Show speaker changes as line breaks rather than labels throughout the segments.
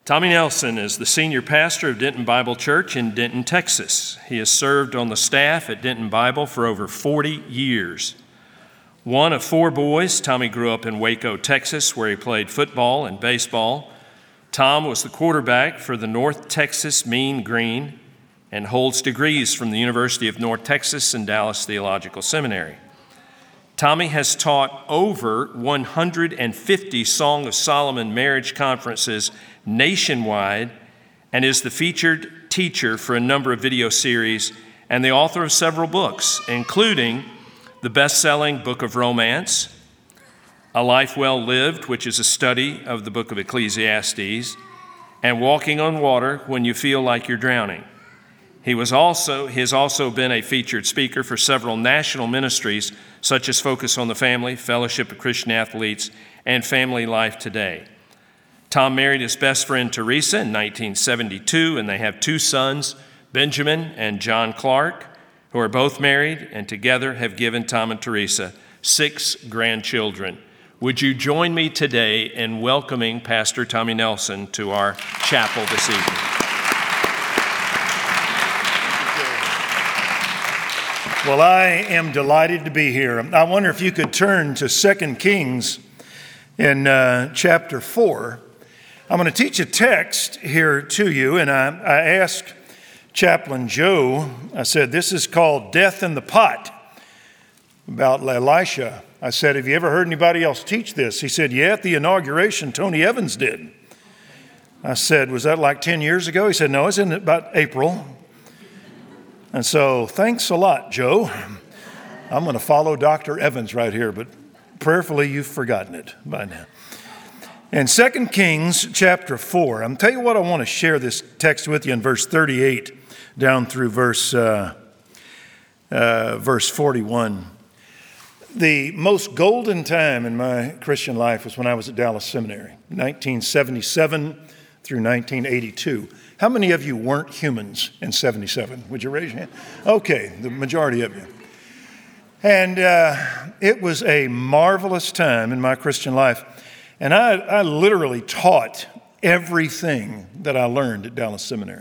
Tommy Nelson is the senior pastor of Denton Bible Church in Denton, Texas. He has served on the staff at Denton Bible for over 40 years. One of four boys, Tommy grew up in Waco, Texas, where he played football and baseball. Tom was the quarterback for the North Texas Mean Green and holds degrees from the University of North Texas and Dallas Theological Seminary. Tommy has taught over 150 Song of Solomon marriage conferences nationwide and is the featured teacher for a number of video series and the author of several books, including the best-selling Book of Romance, A Life Well Lived, which is a study of the book of Ecclesiastes, and Walking on Water When You Feel Like You're Drowning. He has also been a featured speaker for several national ministries, such as Focus on the Family, Fellowship of Christian Athletes, and Family Life Today. Tom married his best friend Teresa in 1972, and they have two sons, Benjamin and John Clark, who are both married and together have given Tom and Teresa 6 grandchildren. Would you join me today in welcoming Pastor Tommy Nelson to our chapel this evening?
Well, I am delighted to be here. I wonder if you could turn to 2 Kings in chapter 4. I'm going to teach a text here to you, and I asked Chaplain Joe, I said, this is called Death in the Pot, about Elisha. I said, have you ever heard anybody else teach this? He said, yeah, at the inauguration, Tony Evans did. I said, was that like 10 years ago? He said, no, it's in about April. And so, thanks a lot, Joe. I'm going to follow Dr. Evans right here, but prayerfully you've forgotten it by now. In 2 Kings chapter 4, I'm tell you what, I want to share this text with you in verse 38 down through verse 41. The most golden time in my Christian life was when I was at Dallas Seminary, 1977 through 1982. How many of you weren't humans in 77? Would you raise your hand? Okay, the majority of you. And it was a marvelous time in my Christian life. And I literally taught everything that I learned at Dallas Seminary.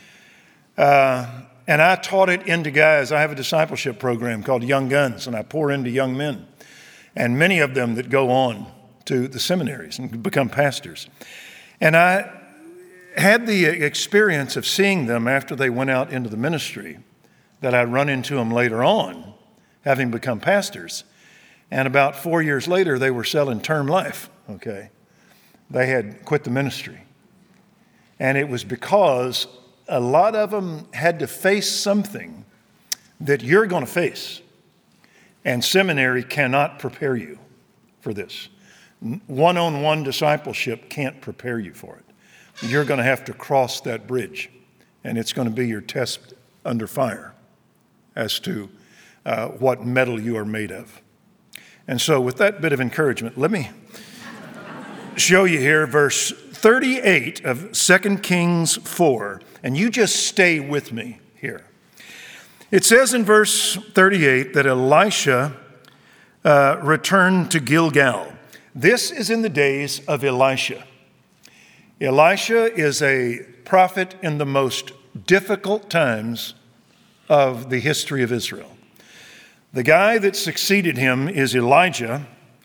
And I taught it into guys. I have a discipleship program called Young Guns, and I pour into young men. And many of them that go on to the seminaries and become pastors. And I had the experience of seeing them after they went out into the ministry, that I'd run into them later on, having become pastors. And about 4 years later, they were selling term life, okay? They had quit the ministry. And it was because a lot of them had to face something that you're going to face. And seminary cannot prepare you for this. One-on-one discipleship can't prepare you for it. You're going to have to cross that bridge, and it's going to be your test under fire as to what metal you are made of. And so with that bit of encouragement, let me show you here verse 38 of 2 Kings 4, and you just stay with me here. It says in verse 38 that Elisha returned to Gilgal. This is in the days of Elisha. Elisha is a prophet in the most difficult times of the history of Israel. The guy that succeeded him is Elijah,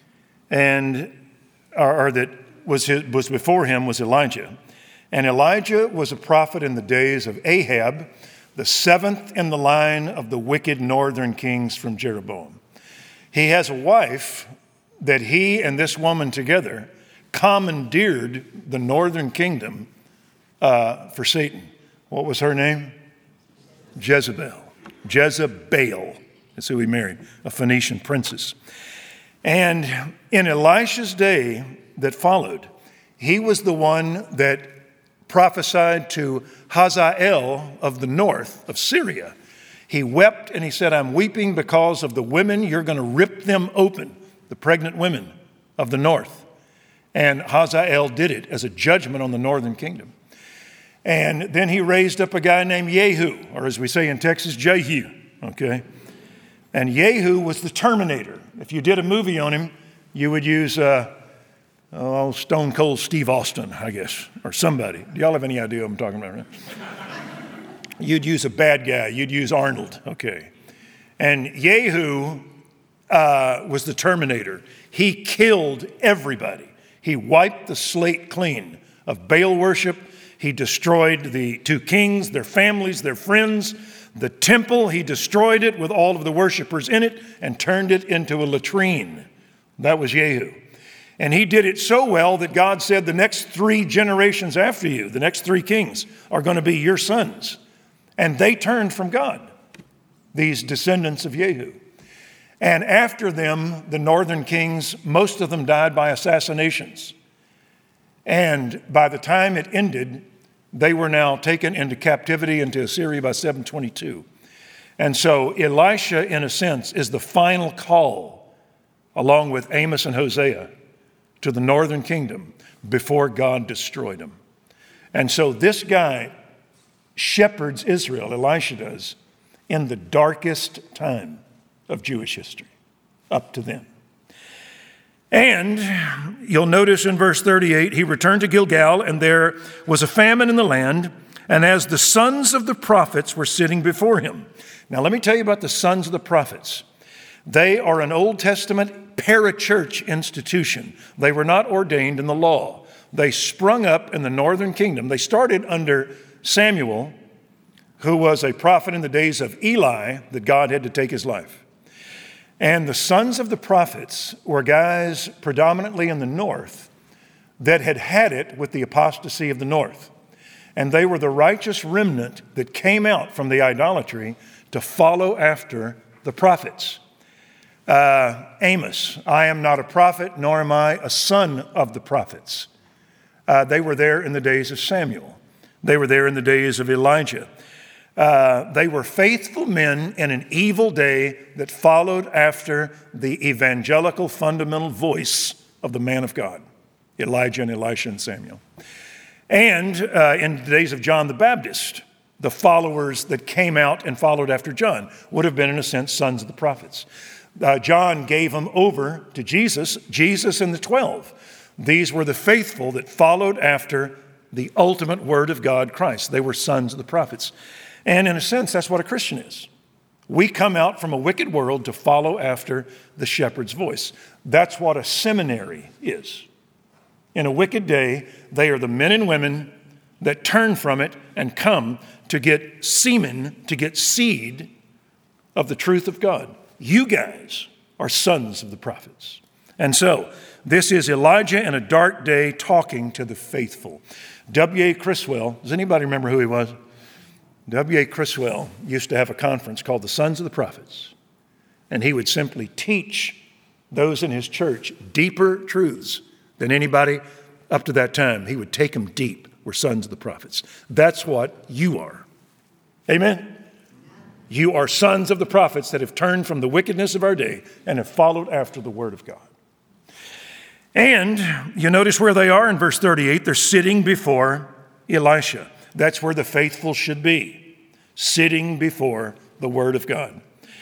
or that was before him was Elijah. And Elijah was a prophet in the days of Ahab, the 7th in the line of the wicked northern kings from Jeroboam. He has a wife that he and this woman together commandeered the northern kingdom for Satan. What was her name? Jezebel. That's who he married, a Phoenician princess. And in Elisha's day that followed, he was the one that prophesied to Hazael of the north of Syria. He wept and he said, I'm weeping because of the women. You're going to rip them open, the pregnant women of the north. And Hazael did it as a judgment on the northern kingdom. And then he raised up a guy named Jehu, or as we say in Texas, Jehu, okay? And Jehu was the Terminator. If you did a movie on him, you would use Stone Cold Steve Austin, I guess, or somebody. Do y'all have any idea what I'm talking about? Right? You'd use a bad guy. You'd use Arnold. Okay. And Jehu was the Terminator. He killed everybody. He wiped the slate clean of Baal worship. He destroyed the two kings, their families, their friends. The temple, he destroyed it with all of the worshipers in it and turned it into a latrine. That was Jehu. And he did it so well that God said the next 3 generations after you, the next 3 kings, are going to be your sons. And they turned from God, these descendants of Jehu. And after them, the northern kings, most of them died by assassinations. And by the time it ended, they were now taken into captivity into Assyria by 722. And so Elisha, in a sense, is the final call, along with Amos and Hosea, to the northern kingdom before God destroyed them. And so this guy shepherds Israel, Elisha does, in the darkest time of Jewish history, up to then. And you'll notice in verse 38, he returned to Gilgal, and there was a famine in the land, and as the sons of the prophets were sitting before him. Now, let me tell you about the sons of the prophets. They are an Old Testament parachurch institution. They were not ordained in the law. They sprung up in the northern kingdom. They started under Samuel, who was a prophet in the days of Eli, that God had to take his life. And the sons of the prophets were guys predominantly in the north that had it with the apostasy of the north. And they were the righteous remnant that came out from the idolatry to follow after the prophets. Amos, I am not a prophet, nor am I a son of the prophets. They were there in the days of Samuel. They were there in the days of Elijah. They were faithful men in an evil day that followed after the evangelical fundamental voice of the man of God, Elijah and Elisha and Samuel. And in the days of John the Baptist, the followers that came out and followed after John would have been, in a sense, sons of the prophets. John gave them over to Jesus and the 12. These were the faithful that followed after the ultimate word of God, Christ. They were sons of the prophets. And in a sense, that's what a Christian is. We come out from a wicked world to follow after the shepherd's voice. That's what a seminary is. In a wicked day, they are the men and women that turn from it and come to get semen, to get seed of the truth of God. You guys are sons of the prophets. And so, this is Elijah in a dark day talking to the faithful. W.A. Criswell, does anybody remember who he was? W.A. Criswell used to have a conference called the Sons of the Prophets, and he would simply teach those in his church deeper truths than anybody up to that time. He would take them deep. We're sons of the prophets. That's what you are. Amen? You are sons of the prophets that have turned from the wickedness of our day and have followed after the word of God. And you notice where they are in verse 38. They're sitting before Elisha. That's where the faithful should be, sitting before the word of God.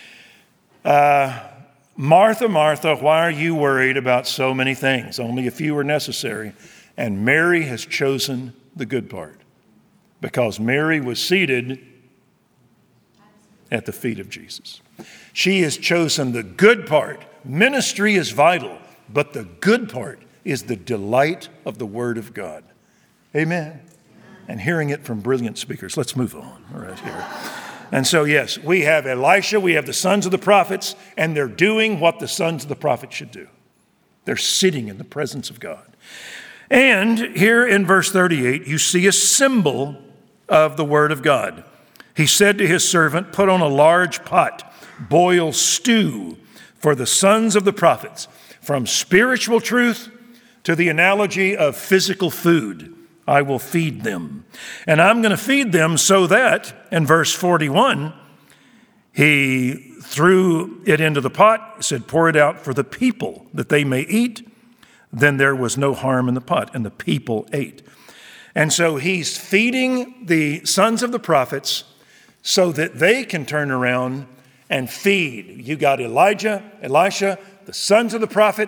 Martha, Martha, why are you worried about so many things? Only a few are necessary. And Mary has chosen the good part, because Mary was seated at the feet of Jesus. She has chosen the good part. Ministry is vital, but the good part is the delight of the word of God. Amen. And hearing it from brilliant speakers. Let's move on right here. And so, yes, we have Elisha, we have the sons of the prophets, and they're doing what the sons of the prophets should do. They're sitting in the presence of God. And here in verse 38, you see a symbol of the word of God. He said to his servant, put on a large pot, boil stew for the sons of the prophets, from spiritual truth to the analogy of physical food. I will feed them. And I'm going to feed them so that, in verse 41, he threw it into the pot, said, pour it out for the people that they may eat. Then there was no harm in the pot, and the people ate. And so he's feeding the sons of the prophets so that they can turn around and feed. You got Elijah, Elisha, the sons of the prophets,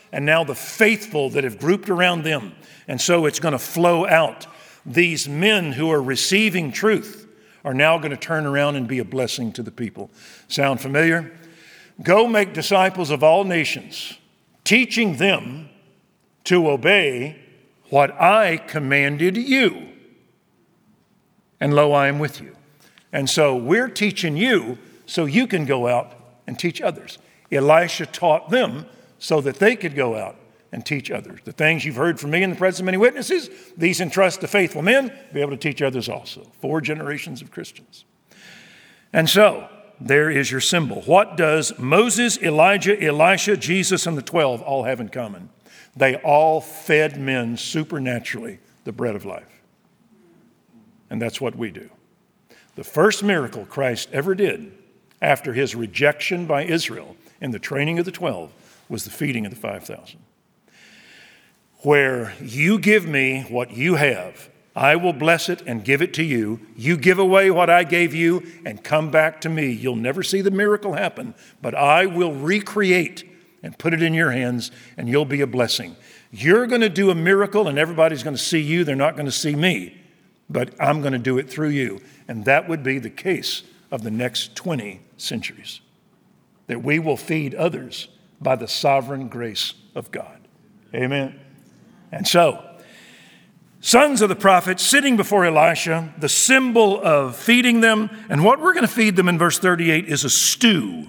and now the faithful that have grouped around them. And so it's going to flow out. These men who are receiving truth are now going to turn around and be a blessing to the people. Sound familiar? Go make disciples of all nations, teaching them to obey what I commanded you. And lo, I am with you. And so we're teaching you so you can go out and teach others. Elisha taught them so that they could go out and teach others. The things you've heard from me in the presence of many witnesses, these entrust to faithful men, be able to teach others also. 4 generations of Christians. And so, there is your symbol. What does Moses, Elijah, Elisha, Jesus, and the 12 all have in common? They all fed men supernaturally the bread of life. And that's what we do. The first miracle Christ ever did after his rejection by Israel in the training of the 12 was the feeding of the 5,000. Where you give me what you have, I will bless it and give it to you. You give away what I gave you and come back to me. You'll never see the miracle happen, but I will recreate and put it in your hands, and you'll be a blessing. You're going to do a miracle, and everybody's going to see you. They're not going to see me, but I'm going to do it through you. And that would be the case of the next 20 centuries, that we will feed others by the sovereign grace of God. Amen. And so, sons of the prophet sitting before Elisha, the symbol of feeding them. And what we're going to feed them in verse 38 is a stew.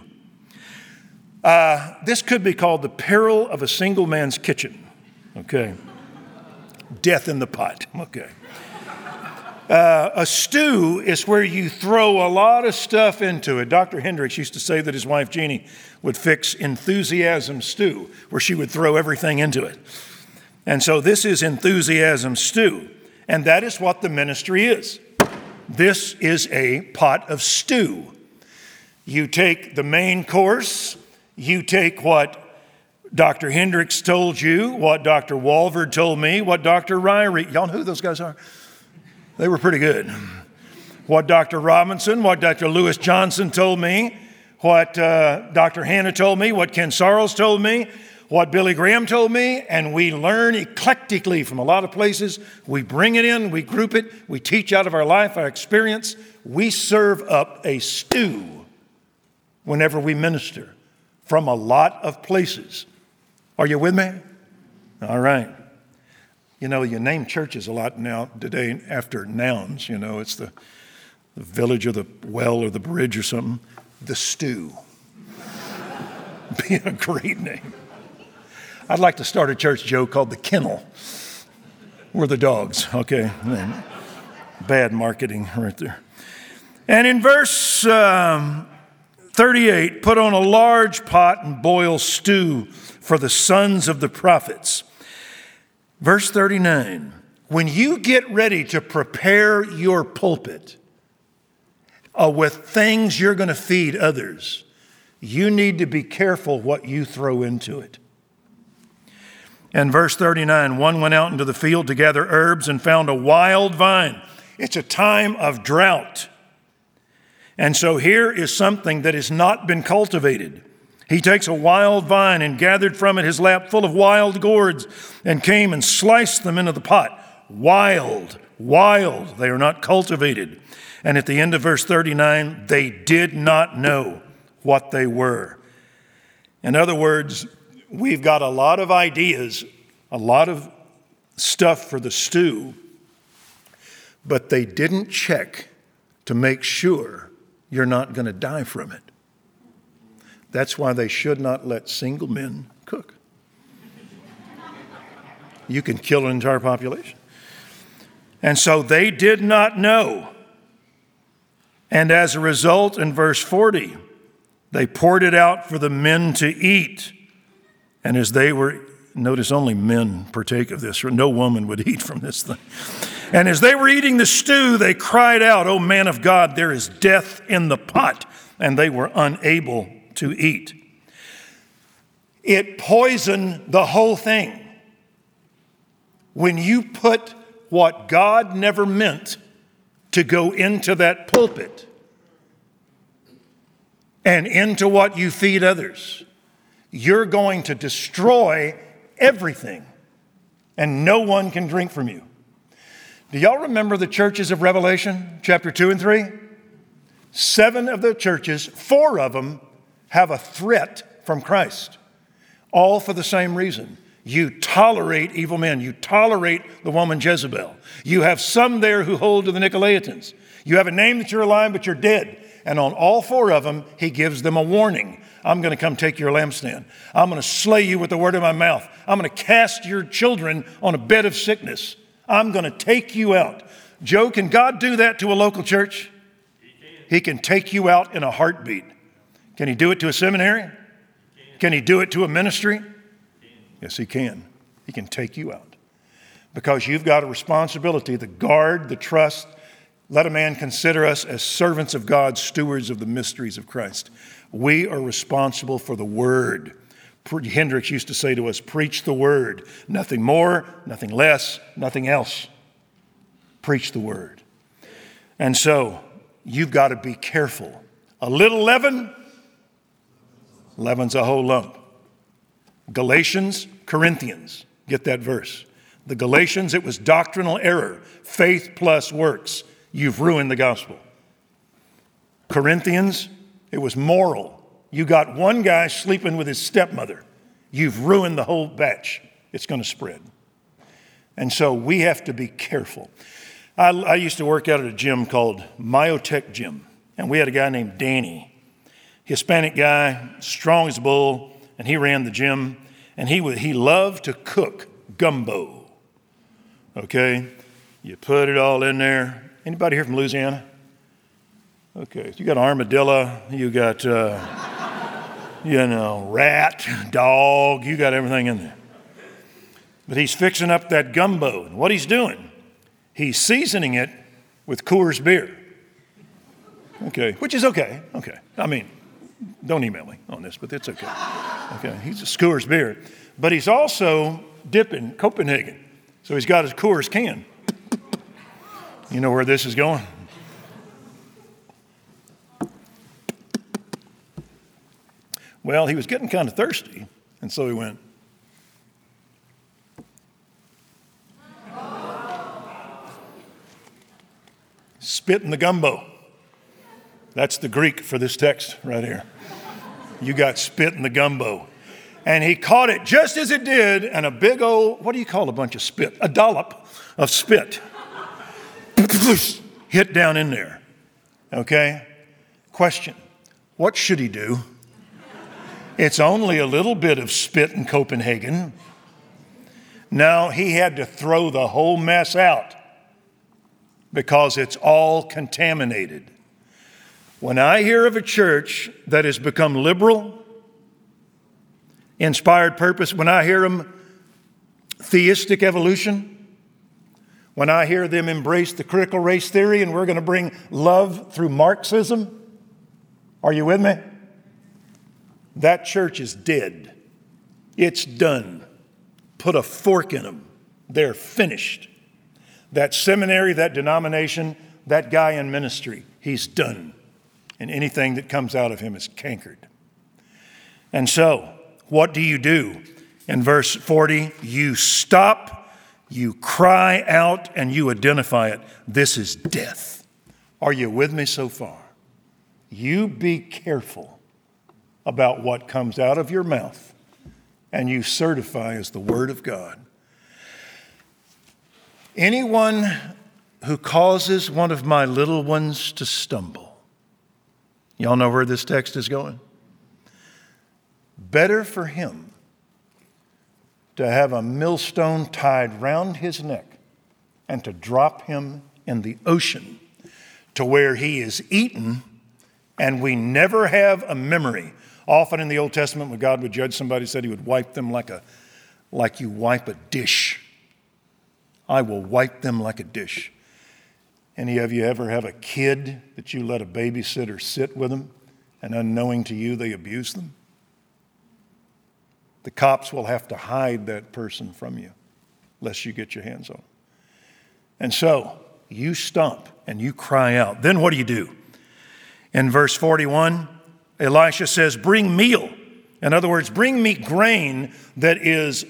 This could be called the peril of a single man's kitchen. Okay. Death in the pot. Okay. A stew is where you throw a lot of stuff into it. Dr. Hendricks used to say that his wife Jeannie would fix enthusiasm stew, where she would throw everything into it. And so this is enthusiasm stew. And that is what the ministry is. This is a pot of stew. You take the main course, you take what Dr. Hendricks told you, what Dr. Walford told me, what Dr. Ryrie, y'all know who those guys are? They were pretty good. What Dr. Robinson, what Dr. Lewis Johnson told me, what Dr. Hannah told me, what Ken Sarles told me, what Billy Graham told me, and we learn eclectically from a lot of places. We bring it in, we group it, we teach out of our life, our experience. We serve up a stew whenever we minister from a lot of places. Are you with me? All right. You know, you name churches a lot now today after nouns. You know, it's the village or the well or the bridge or something. The stew. Be a great name. I'd like to start a church, Joe, called the Kennel. We're the dogs, okay? Bad marketing right there. And in verse 38, put on a large pot and boil stew for the sons of the prophets. Verse 39, when you get ready to prepare your pulpit with things you're going to feed others, you need to be careful what you throw into it. And verse 39, one went out into the field to gather herbs and found a wild vine. It's a time of drought. And so here is something that has not been cultivated. He takes a wild vine and gathered from it his lap full of wild gourds and came and sliced them into the pot. Wild. They are not cultivated. And at the end of verse 39, they did not know what they were. In other words, we've got a lot of ideas, a lot of stuff for the stew, but they didn't check to make sure you're not going to die from it. That's why they should not let single men cook. You can kill an entire population. And so they did not know. And as a result, in verse 40, they poured it out for the men to eat. And as they were, notice only men partake of this, or no woman would eat from this thing. And as they were eating the stew, they cried out, "O man of God, there is death in the pot." And they were unable to eat. It poisoned the whole thing. When you put what God never meant to go into that pulpit and into what you feed others, you're going to destroy everything, and no one can drink from you. Do y'all remember the churches of Revelation, chapter 2 and 3? 7 of the churches, 4 of them have a threat from Christ, all for the same reason. You tolerate evil men. You tolerate the woman Jezebel. You have some there who hold to the Nicolaitans. You have a name that you're alive, but you're dead. And on all 4 of them, he gives them a warning. I'm going to come take your lampstand. I'm going to slay you with the word of my mouth. I'm going to cast your children on a bed of sickness. I'm going to take you out. Joe, can God do that to a local church? He can take you out in a heartbeat. Can he do it to a seminary? Can he do it to a ministry? Yes, he can. He can take you out. Because you've got a responsibility, the guard, the trust. Let a man consider us as servants of God, stewards of the mysteries of Christ. We are responsible for the word. Hendricks used to say to us, preach the word. Nothing more, nothing less, nothing else. Preach the word. And so, you've got to be careful. A little leaven, leaven's a whole lump. Galatians, Corinthians, get that verse. The Galatians, it was doctrinal error, faith plus works. You've ruined the gospel. Corinthians, it was moral. You got one guy sleeping with his stepmother. You've ruined the whole batch. It's going to spread. And so we have to be careful. I used to work out at a gym called Myotech Gym, and we had a guy named Danny, Hispanic guy, strong as a bull, and he ran the gym, and he loved to cook gumbo. Okay, you put it all in there. Anybody here from Louisiana? Okay, you got armadillo, you got, rat, dog, you got everything in there. But he's fixing up that gumbo, and what he's doing, he's seasoning it with Coors beer. Okay, which is okay. Okay, I mean, don't email me on this, but it's okay. Okay, he's a Coors beer. But he's also dipping Copenhagen. So he's got his Coors can. You know where this is going? Well, he was getting kind of thirsty, and so he went. Spit in the gumbo. That's the Greek for this text right here. You got spit in the gumbo. And he caught it just as it did, and a big old, what do you call a bunch of spit? A dollop of spit hit down in there. Okay? Question, what should he do? It's only a little bit of spit in Copenhagen. No, he had to throw the whole mess out because it's all contaminated. When I hear of a church that has become liberal, inspired purpose, when I hear them theistic evolution, when I hear them embrace the critical race theory and we're going to bring love through Marxism, are you with me? That church is dead. It's done. Put a fork in them. They're finished. That seminary, that denomination, that guy in ministry, he's done. And anything that comes out of him is cankered. And so, what do? In verse 40, you stop, you cry out, and you identify it. This is death. Are you with me so far? You be careful about what comes out of your mouth, and you certify as the word of God. Anyone who causes one of my little ones to stumble. Y'all know where this text is going? Better for him to have a millstone tied round his neck and to drop him in the ocean to where he is eaten and we never have a memory. Often in the Old Testament, when God would judge somebody, he said he would wipe them like you wipe a dish. I will wipe them like a dish. Any of you ever have a kid that you let a babysitter sit with them and unknowing to you, they abuse them? The cops will have to hide that person from you lest you get your hands on them. And so you stomp and you cry out. Then what do? In verse 41, Elisha says, bring meal. In other words, bring me grain that is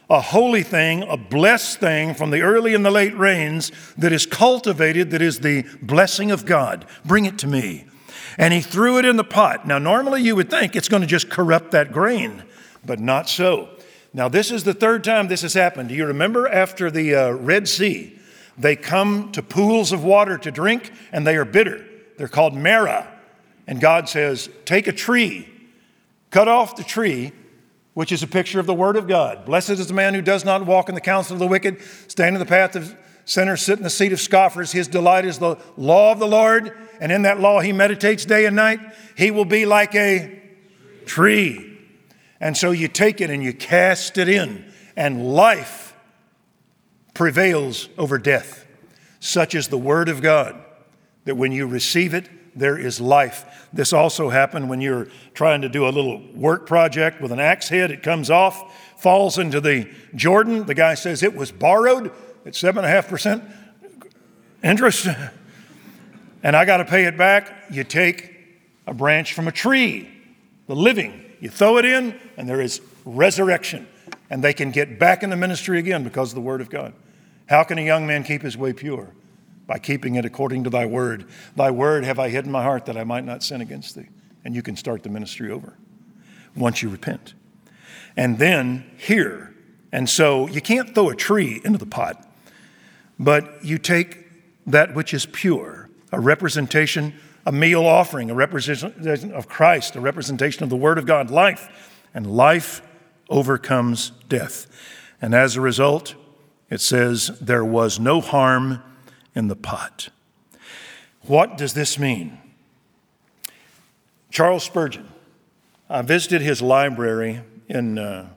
a holy thing, a blessed thing from the early and the late rains that is cultivated, that is the blessing of God. Bring it to me. And he threw it in the pot. Now, normally you would think it's going to just corrupt that grain, but not so. Now, this is the third time this has happened. Do you remember after the Red Sea, they come to pools of water to drink, and they are bitter. They're called Marah. And God says, take a tree, cut off the tree, which is a picture of the Word of God. Blessed is the man who does not walk in the counsel of the wicked, stand in the path of sinners, sit in the seat of scoffers. His delight is the law of the Lord, and in that law he meditates day and night. He will be like a tree. And so you take it and you cast it in, and life prevails over death. Such is the Word of God, that when you receive it, there is life. This also happened when you're trying to do a little work project with an axe head. It comes off, falls into the Jordan. The guy says it was borrowed at 7.5% interest, and I got to pay it back. You take a branch from a tree, the living, you throw it in, and there is resurrection, and they can get back in the ministry again because of the Word of God. How can a young man keep his way pure? By keeping it according to thy word. Thy word have I hid in my heart that I might not sin against thee. And you can start the ministry over once you repent. And then here, and so you can't throw a tree into the pot, but you take that which is pure, a representation, a meal offering, a representation of Christ, a representation of the Word of God, life, and life overcomes death. And as a result, it says there was no harm in the pot. What does this mean? Charles Spurgeon, I visited his library in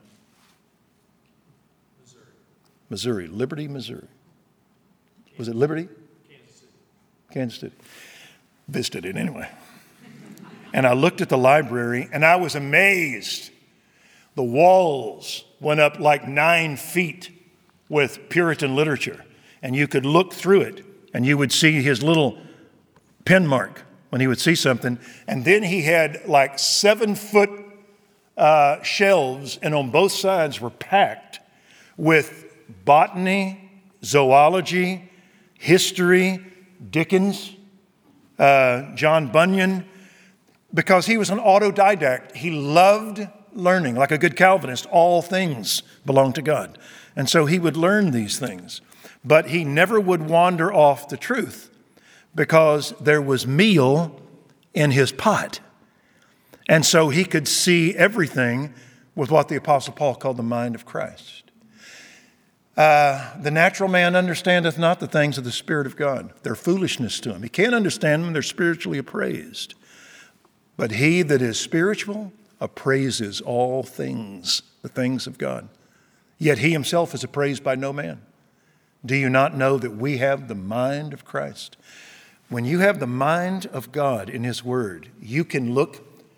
Missouri, Liberty, Missouri. Was it Liberty? Kansas City. Visited it anyway. And I looked at the library and I was amazed. The walls went up like 9 feet with Puritan literature. And you could look through it and you would see his little pen mark when he would see something. And then he had like 7-foot shelves, and on both sides were packed with botany, zoology, history, Dickens, John Bunyan, because he was an autodidact. He loved learning. Like a good Calvinist, all things belong to God. And so he would learn these things. But he never would wander off the truth because there was meal in his pot. And so he could see everything with what the Apostle Paul called the mind of Christ. The natural man understandeth not the things of the Spirit of God. They're foolishness to him. He can't understand them. They're spiritually appraised. But he that is spiritual appraises all things, the things of God. Yet he himself is appraised by no man. Do you not know that we have the mind of Christ? When you have the mind of God in His Word, you can watch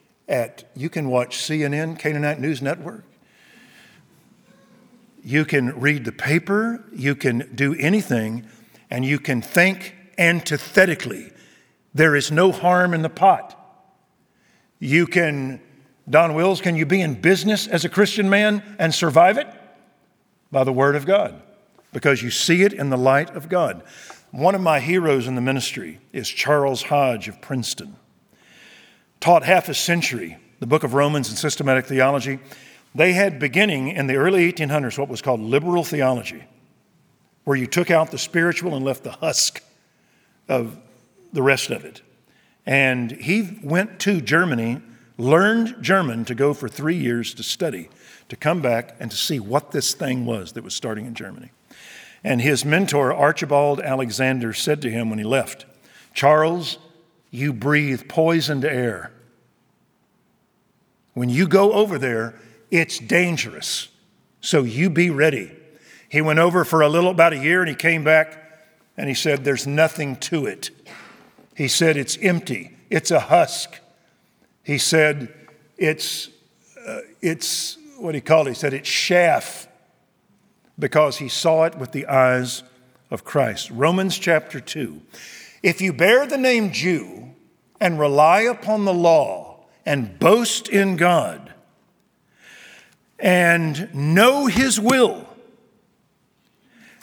CNN, Canaanite News Network. You can read the paper, you can do anything, and you can think antithetically. There is no harm in the pot. Don Wills, can you be in business as a Christian man and survive it? By the Word of God. Because you see it in the light of God. One of my heroes in the ministry is Charles Hodge of Princeton. Taught half a century the book of Romans and systematic theology. They had, beginning in the early 1800s, what was called liberal theology, where you took out the spiritual and left the husk of the rest of it. And he went to Germany, learned German to go for 3 years to study, to come back and to see what this thing was that was starting in Germany. And his mentor, Archibald Alexander, said to him when he left, Charles, you breathe poisoned air. When you go over there, it's dangerous. So you be ready. He went over for about a year, and he came back and he said, there's nothing to it. He said, it's empty. It's a husk. He said, it's what he called it. He said, it's chaff, because he saw it with the eyes of Christ. Romans chapter 2. If you bear the name Jew and rely upon the law and boast in God and know His will,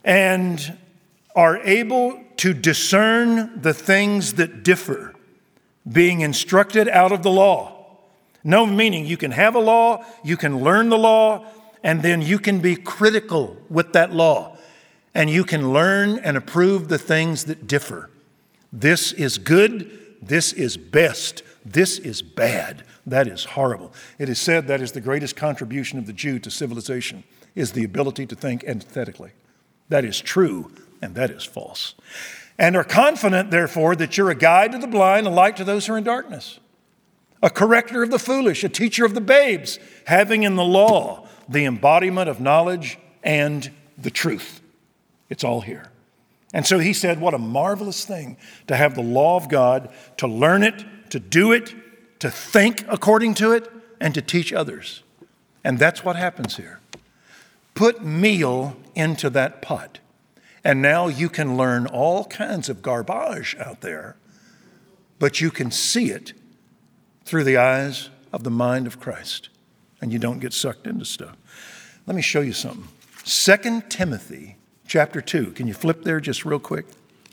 and are able to discern the things that differ, being instructed out of the law. No, meaning you can have a law, you can learn the law, and then you can be critical with that law. And you can learn and approve the things that differ. This is good, this is best, this is bad, that is horrible. It is said that is the greatest contribution of the Jew to civilization, is the ability to think antithetically. That is true, and that is false. And are confident, therefore, that you're a guide to the blind, a light to those who are in darkness, a corrector of the foolish, a teacher of the babes, having in the law the embodiment of knowledge and the truth. It's all here. And so he said, what a marvelous thing to have the law of God, to learn it, to do it, to think according to it, and to teach others. And that's what happens here. Put meal into that pot, and now you can learn all kinds of garbage out there, but you can see it through the eyes of the mind of Christ, and you don't get sucked into stuff. Let me show you something. 2 Timothy chapter 2. Can you flip there just real quick?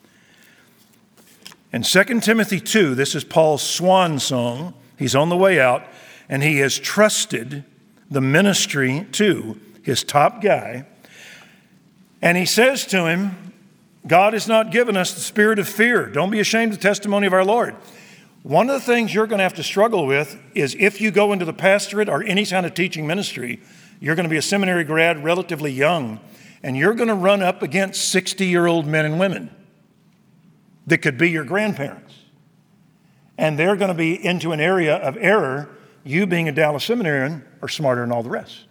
In 2 Timothy 2, this is Paul's swan song. He's on the way out, and he has trusted the ministry to his top guy. And he says to him, God has not given us the spirit of fear. Don't be ashamed of the testimony of our Lord. One of the things you're going to have to struggle with is if you go into the pastorate or any kind of teaching ministry, you're going to be a seminary grad, relatively young, and you're going to run up against 60-year-old men and women that could be your grandparents. And they're going to be into an area of error. You being a Dallas seminarian are smarter than all the rest.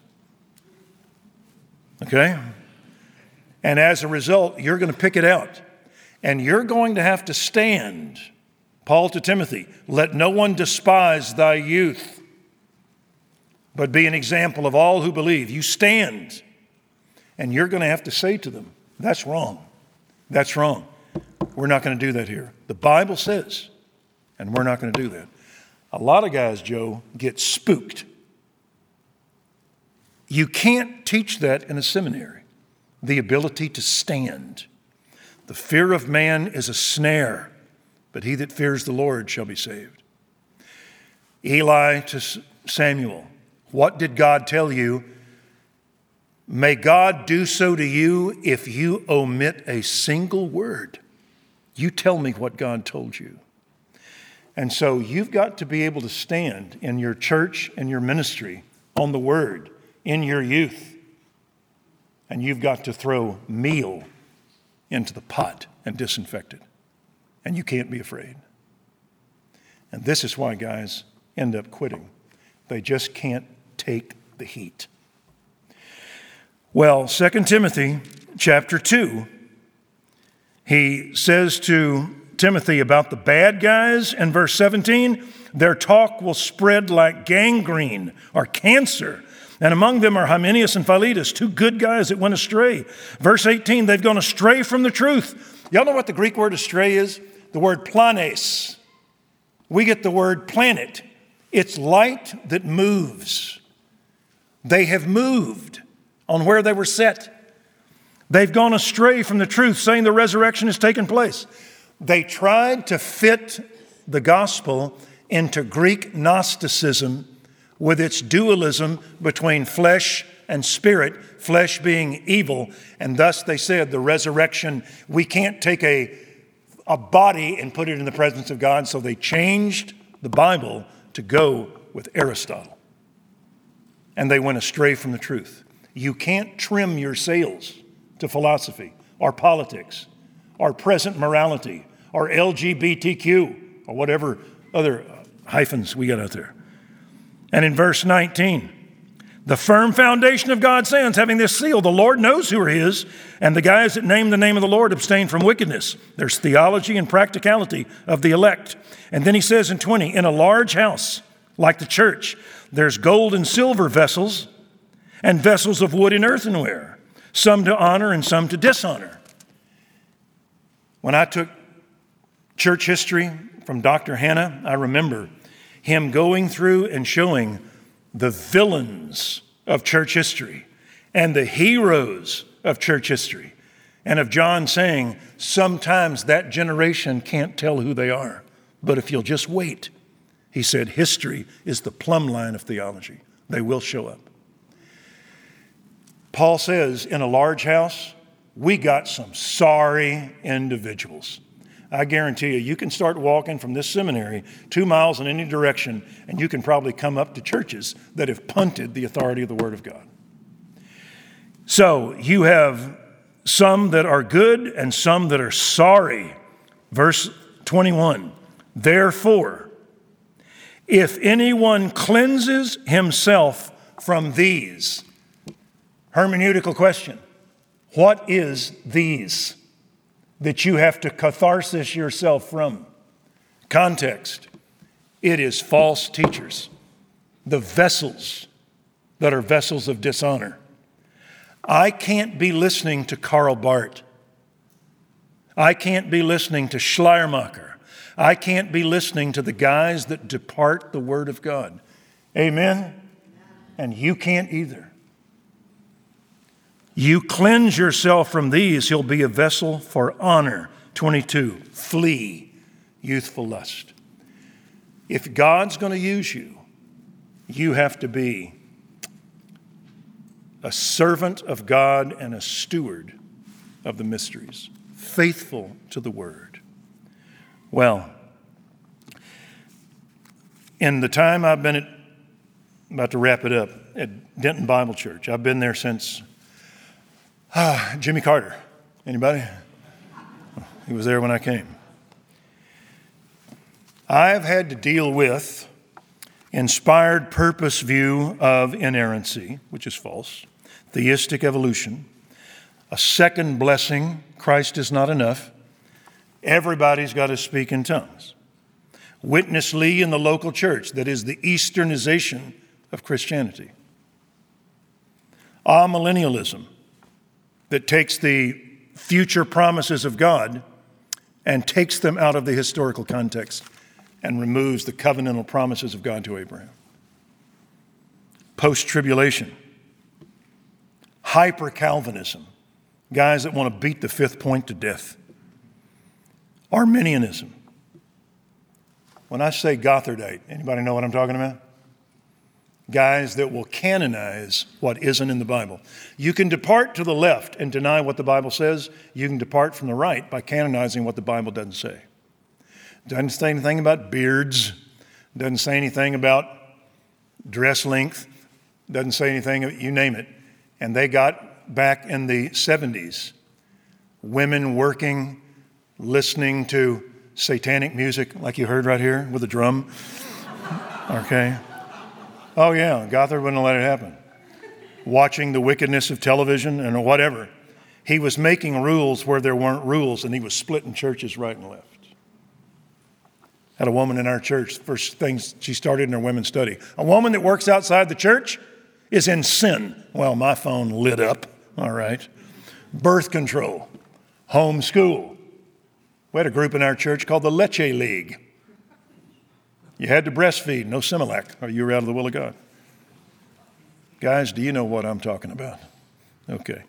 Okay? And as a result, you're going to pick it out. And you're going to have to stand. Paul to Timothy, let no one despise thy youth, but be an example of all who believe. You stand. And you're going to have to say to them, that's wrong. That's wrong. We're not going to do that here. The Bible says, and we're not going to do that. A lot of guys, Joe, get spooked. You can't teach that in a seminary, the ability to stand. The fear of man is a snare, but he that fears the Lord shall be saved. Eli to Samuel, what did God tell you? May God do so to you if you omit a single word. You tell me what God told you. And so you've got to be able to stand in your church and your ministry on the word in your youth. And you've got to throw meal into the pot and disinfect it. And you can't be afraid. And this is why guys end up quitting. They just can't take the heat. Well, 2 Timothy chapter 2, he says to Timothy about the bad guys in verse 17, their talk will spread like gangrene or cancer. And among them are Hymenaeus and Philetus, two good guys that went astray. Verse 18, they've gone astray from the truth. Y'all know what the Greek word astray is? The word planes. We get the word planet. It's light that moves. They have moved on where they were set. They've gone astray from the truth, saying the resurrection has taken place. They tried to fit the gospel into Greek Gnosticism with its dualism between flesh and spirit, flesh being evil. And thus they said the resurrection, we can't take a body and put it in the presence of God. So they changed the Bible to go with Aristotle. And they went astray from the truth. You can't trim your sails to philosophy or politics or present morality or LGBTQ or whatever other hyphens we got out there. And in verse 19, the firm foundation of God stands, having this seal. The Lord knows who are his, and the guys that name the name of the Lord abstain from wickedness. There's theology and practicality of the elect. And then he says in 20, in a large house like the church, there's gold and silver vessels and vessels of wood and earthenware, some to honor and some to dishonor. When I took church history from Dr. Hanna, I remember him going through and showing the villains of church history and the heroes of church history. And of John saying, sometimes that generation can't tell who they are. But if you'll just wait, he said, history is the plumb line of theology. They will show up. Paul says, in a large house, we got some sorry individuals. I guarantee you can start walking from this seminary 2 miles in any direction, and you can probably come up to churches that have punted the authority of the Word of God. So you have some that are good and some that are sorry. Verse 21, therefore, if anyone cleanses himself from these, hermeneutical question, what is these that you have to catharsis yourself from? Context, it is false teachers, the vessels that are vessels of dishonor. I can't be listening to Karl Barth. I can't be listening to Schleiermacher. I can't be listening to the guys that depart the Word of God. Amen? And you can't either. You cleanse yourself from these, he'll be a vessel for honor. 22, flee youthful lust. If God's going to use you, you have to be a servant of God and a steward of the mysteries, faithful to the Word. Well, in the time I've been about to wrap it up, at Denton Bible Church, I've been there since Jimmy Carter. Anybody? He was there when I came. I've had to deal with inspired purpose view of inerrancy, which is false, theistic evolution, a second blessing, Christ is not enough, everybody's got to speak in tongues. Witness Lee in the local church, that is the Easternization of Christianity. Amillennialism, that takes the future promises of God and takes them out of the historical context and removes the covenantal promises of God to Abraham. Post-tribulation. Hyper-Calvinism. Guys that want to beat the fifth point to death. Arminianism. When I say Gothardite, anybody know what I'm talking about? Guys that will canonize what isn't in the Bible. You can depart to the left and deny what the Bible says. You can depart from the right by canonizing what the Bible doesn't say. Doesn't say anything about beards. Doesn't say anything about dress length. Doesn't say anything, you name it. And they got back in the 70s, women working, listening to satanic music like you heard right here with a drum. Okay. Oh yeah, Gothard wouldn't let it happen. Watching the wickedness of television and whatever. He was making rules where there weren't rules, and he was splitting churches right and left. Had a woman in our church, first things she started in her women's study. A woman that works outside the church is in sin. Well, my phone lit up, all right. Birth control, homeschool. We had a group in our church called the Leche League. You had to breastfeed, no Similac, or you were out of the will of God. Guys, do you know what I'm talking about? Okay.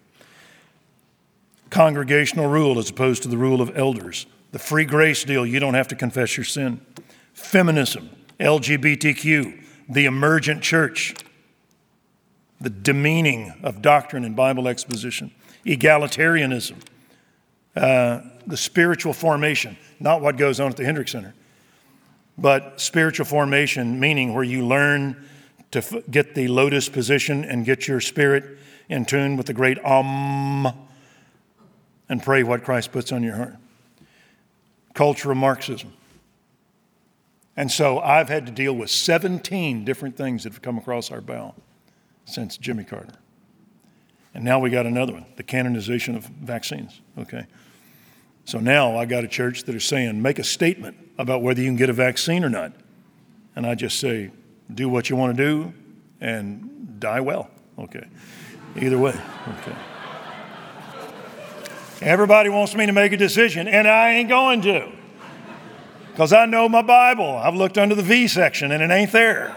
Congregational rule as opposed to the rule of elders. The free grace deal, you don't have to confess your sin. Feminism, LGBTQ, the emergent church, the demeaning of doctrine and Bible exposition. Egalitarianism, the spiritual formation, not what goes on at the Hendrick Center, but spiritual formation, meaning where you learn to get the lotus position and get your spirit in tune with the great and pray what Christ puts on your heart. Cultural Marxism. And so I've had to deal with 17 different things that have come across our bow since Jimmy Carter. And now we got another one, the canonization of vaccines, okay? So now I got a church that is saying, make a statement about whether you can get a vaccine or not. And I just say, do what you want to do and die well, okay? Either way, okay. Everybody wants me to make a decision, and I ain't going to. Because I know my Bible. I've looked under the V section, and it ain't there.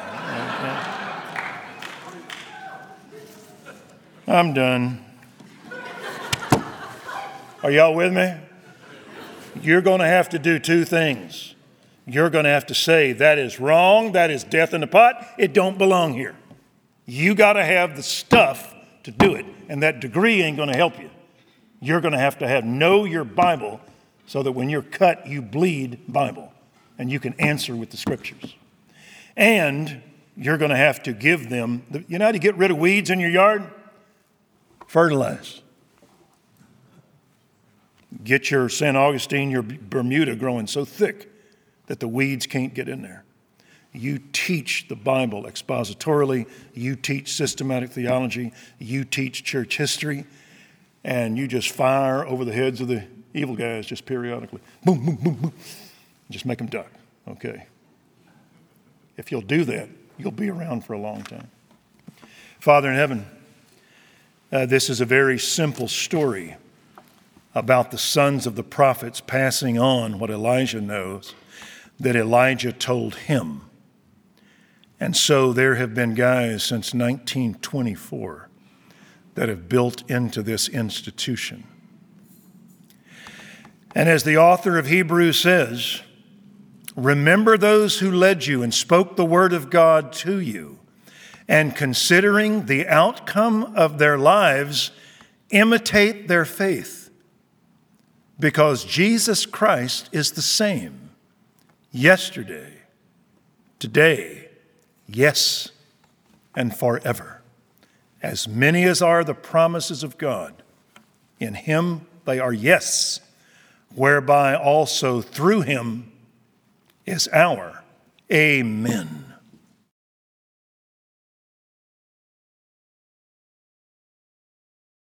Okay. I'm done. Are y'all with me? You're going to have to do two things. You're going to have to say, that is wrong, that is death in the pot, it don't belong here. You got to have the stuff to do it, and that degree ain't going to help you. You're going to have know your Bible so that when you're cut, you bleed Bible, and you can answer with the scriptures. And you're going to have to give them, you know how to get rid of weeds in your yard? Fertilize. Get your St. Augustine, your Bermuda growing so thick that the weeds can't get in there. You teach the Bible expositorily. You teach systematic theology. You teach church history. And you just fire over the heads of the evil guys just periodically. Boom, boom, boom, boom. Just make them duck. Okay. If you'll do that, you'll be around for a long time. Father in heaven, this is a very simple story about the sons of the prophets passing on what Elijah knows that Elijah told him. And so there have been guys since 1924 that have built into this institution. And as the author of Hebrews says, remember those who led you and spoke the word of God to you, and considering the outcome of their lives, imitate their faith. Because Jesus Christ is the same yesterday, today, yes, and forever. As many as are the promises of God, in him they are yes, whereby also through him is our amen.